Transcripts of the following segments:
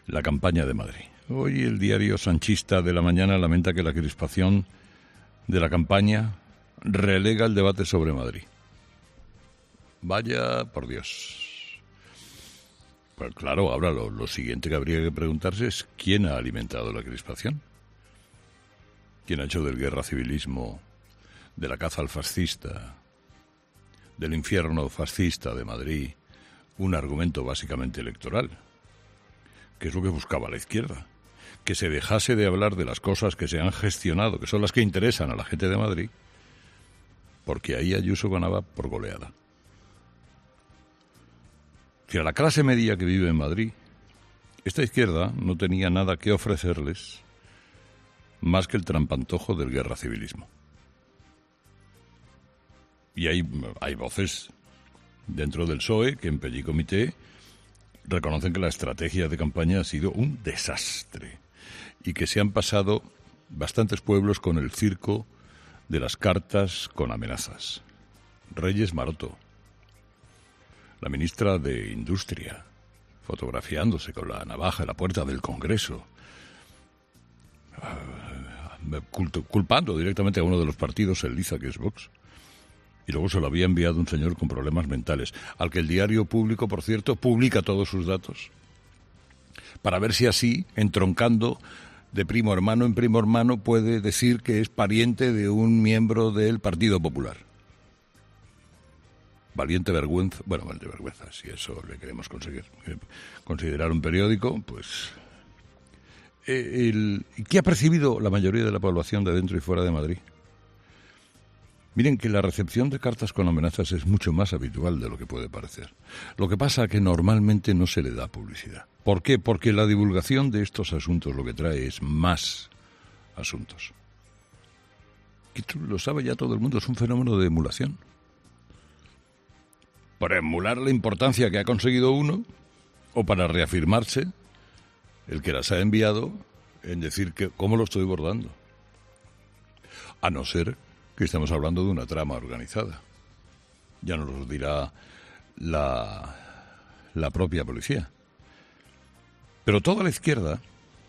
la campaña de Madrid. Hoy el diario sanchista de La Mañana lamenta que la crispación de la campaña relega el debate sobre Madrid. Vaya por Dios. Pues claro, ahora lo siguiente que habría que preguntarse es ¿quién ha alimentado la crispación? ¿Quién ha hecho del guerra civilismo, de la caza al fascista, del infierno fascista de Madrid, un argumento básicamente electoral? ¿Qué es lo que buscaba la izquierda? Que se dejase de hablar de las cosas que se han gestionado, que son las que interesan a la gente de Madrid, porque ahí Ayuso ganaba por goleada. Si a la clase media que vive en Madrid, esta izquierda no tenía nada que ofrecerles más que el trampantojo del guerra civilismo. Y hay voces dentro del PSOE que en Petit Comité reconocen que la estrategia de campaña ha sido un desastre y que se han pasado bastantes pueblos con el circo de las cartas con amenazas. Reyes Maroto, la ministra de Industria, fotografiándose con la navaja en la puerta del Congreso, culpando directamente a uno de los partidos, el Liza, que es Vox, y luego se lo había enviado un señor con problemas mentales, al que el diario Público, por cierto, publica todos sus datos, para ver si así, entroncando de primo hermano en primo hermano, puede decir que es pariente de un miembro del Partido Popular. Valiente vergüenza, si eso le queremos conseguir. Considerar un periódico, pues... ¿Qué ha percibido la mayoría de la población de dentro y fuera de Madrid? Miren que la recepción de cartas con amenazas es mucho más habitual de lo que puede parecer. Lo que pasa es que normalmente no se le da publicidad. ¿Por qué? Porque la divulgación de estos asuntos lo que trae es más asuntos. Que lo sabe ya todo el mundo, es un fenómeno de emulación. Para emular la importancia que ha conseguido uno o para reafirmarse el que las ha enviado en decir que cómo lo estoy bordando. A no ser que estamos hablando de una trama organizada. Ya nos lo dirá la propia policía. Pero toda la izquierda,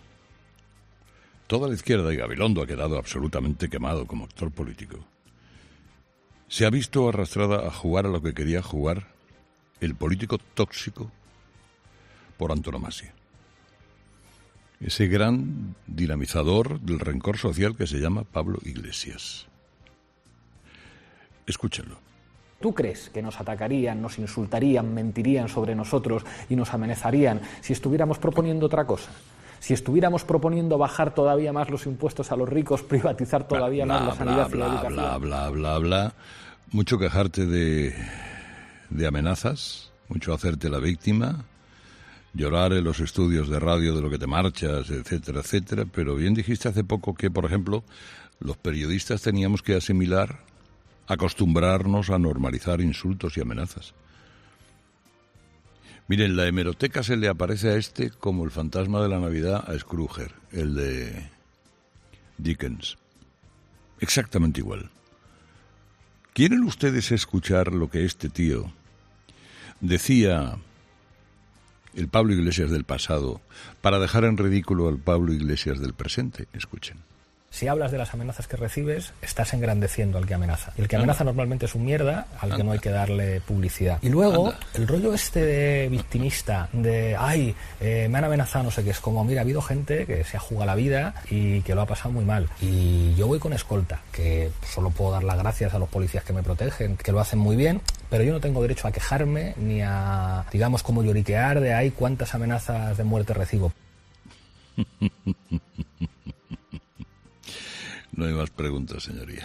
y Gabilondo ha quedado absolutamente quemado como actor político, se ha visto arrastrada a jugar a lo que quería jugar el político tóxico por antonomasia. Ese gran dinamizador del rencor social que se llama Pablo Iglesias. Escúchenlo. ¿Tú crees que nos atacarían, nos insultarían, mentirían sobre nosotros y nos amenazarían si estuviéramos proponiendo otra cosa? Si estuviéramos proponiendo bajar todavía más los impuestos a los ricos, privatizar todavía más la sanidad y la educación. Bla. Mucho quejarte de amenazas, mucho hacerte la víctima, llorar en los estudios de radio de lo que te marchas, etcétera, etcétera. Pero bien dijiste hace poco que, por ejemplo, los periodistas teníamos que acostumbrarnos a normalizar insultos y amenazas. Miren, la hemeroteca se le aparece a este como el fantasma de la Navidad a Scrooge, el de Dickens. Exactamente igual. ¿Quieren ustedes escuchar lo que este tío decía el Pablo Iglesias del pasado para dejar en ridículo al Pablo Iglesias del presente? Escuchen. Si hablas de las amenazas que recibes, estás engrandeciendo al que amenaza. El que amenaza normalmente es un mierda al que no hay que darle publicidad. Y luego, el rollo este de victimista, de me han amenazado, no sé qué, es como, mira, ha habido gente que se ha jugado la vida y que lo ha pasado muy mal. Y yo voy con escolta, que solo puedo dar las gracias a los policías que me protegen, que lo hacen muy bien, pero yo no tengo derecho a quejarme ni a, digamos, como lloriquear de cuántas amenazas de muerte recibo. No hay más preguntas, señoría.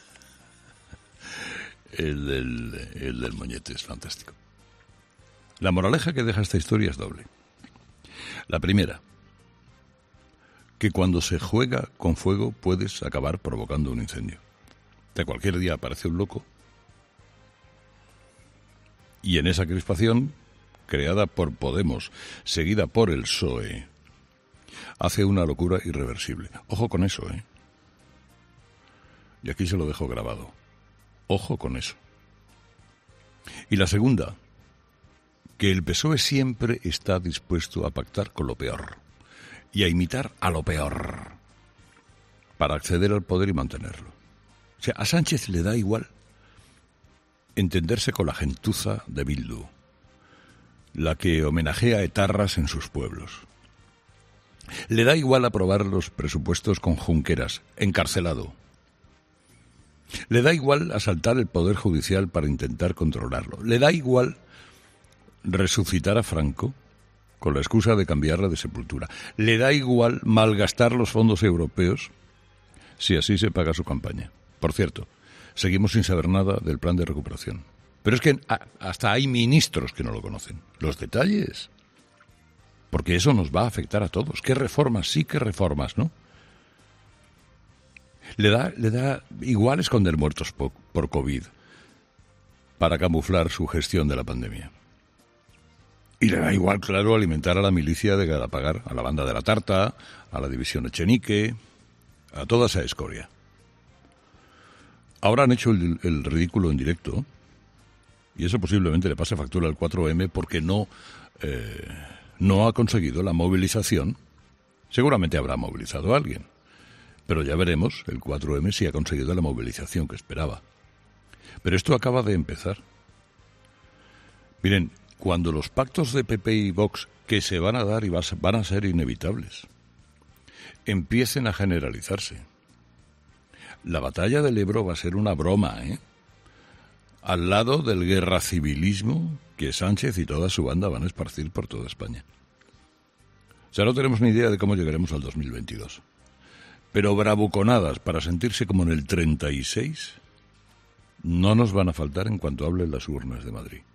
El del moñete es fantástico. La moraleja que deja esta historia es doble. La primera, que cuando se juega con fuego puedes acabar provocando un incendio. De cualquier día aparece un loco y en esa crispación, creada por Podemos, seguida por el PSOE, hace una locura irreversible. Ojo con eso, ¿eh? Y aquí se lo dejo grabado. Ojo con eso. Y la segunda, que el PSOE siempre está dispuesto a pactar con lo peor. y a imitar a lo peor para acceder al poder y mantenerlo. O sea, a Sánchez le da igual entenderse con la gentuza de Bildu, la que homenajea etarras en sus pueblos. Le da igual aprobar los presupuestos con Junqueras, encarcelado. Le da igual asaltar el Poder Judicial para intentar controlarlo. Le da igual resucitar a Franco con la excusa de cambiarla de sepultura. Le da igual malgastar los fondos europeos si así se paga su campaña. Por cierto, seguimos sin saber nada del plan de recuperación. Pero es que hasta hay ministros que no lo conocen. Los detalles. Porque eso nos va a afectar a todos. ¿Qué reformas sí, qué reformas no? Le da igual esconder muertos por COVID para camuflar su gestión de la pandemia. Y le da igual, claro, alimentar a la milicia de Galapagar, a la banda de la Tarta, a la división Echenique, a toda esa escoria. Ahora han hecho el ridículo en directo, y eso posiblemente le pase factura al 4M porque no ha conseguido la movilización. Seguramente habrá movilizado a alguien, pero ya veremos el 4M si ha conseguido la movilización que esperaba. Pero esto acaba de empezar. Miren, cuando los pactos de PP y Vox que se van a dar y van a ser inevitables empiecen a generalizarse, la batalla del Ebro va a ser una broma, al lado del guerracivilismo que Sánchez y toda su banda van a esparcir por toda España. O sea, no tenemos ni idea de cómo llegaremos al 2022. Pero bravuconadas para sentirse como en el 36 no nos van a faltar en cuanto hablen las urnas de Madrid.